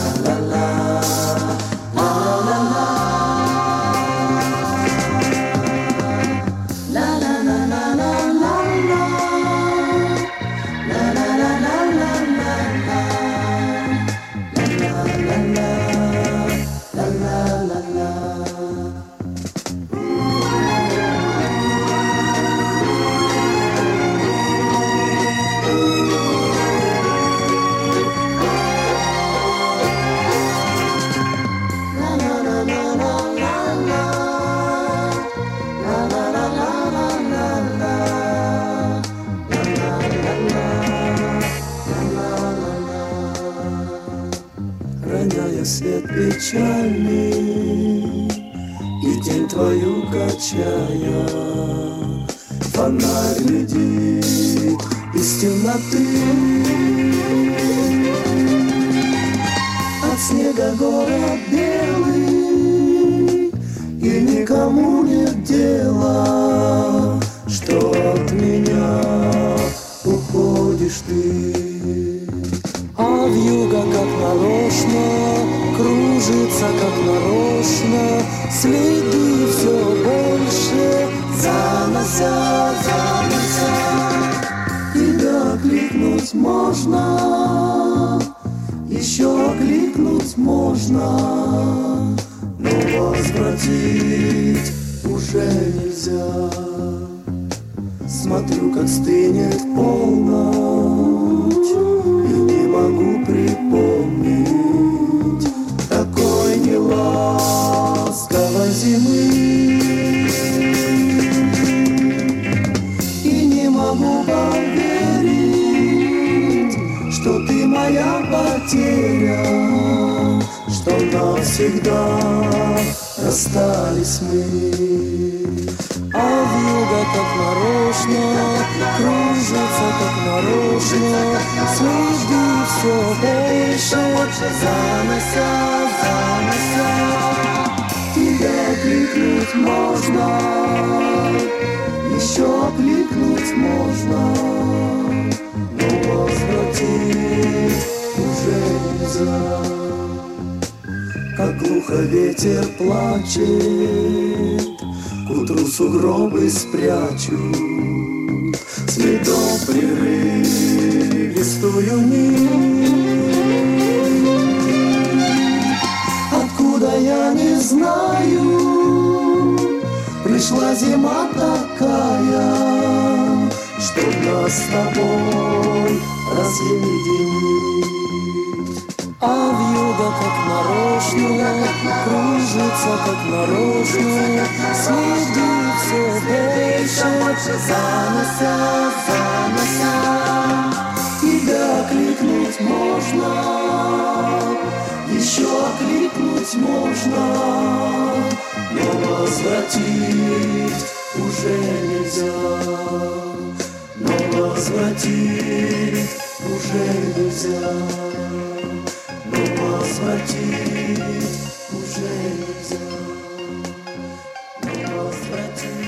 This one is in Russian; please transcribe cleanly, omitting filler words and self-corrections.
Роняя свет печальный и тень твою качая, фонарь глядит из темноты. От снега город белый, и никому нет дела, что от меня уходишь ты. А вьюга как нарочно кружится, как нарочно, следы все больше занося. Тебя кликнуть можно, еще кликнуть можно, но возвратить уже нельзя. Смотрю, как стынет полночь, и не могу припомнить такой неласковой зимы. И не могу поверить, что ты моя потеря, что навсегда расстались мы. А вьюга как нарочно кружится, как нарочно, следы все больше занося. Тебя кликнуть можно, еще кликнуть можно, но возвратить уже нельзя. Как глухо ветер плачет, к утру сугробы спрячут, следом прерывистую нить. Откуда я не знаю, пришла зима такая, что нас с тобой разъединить. А вьюга как нарочно кружится, как нарочно, следы все больше занося. Тебя кликнуть можно, еще кликнуть можно, но возвратить уже нельзя. Но возвратить уже нельзя. Но возвратить уже нельзя. Но возвратить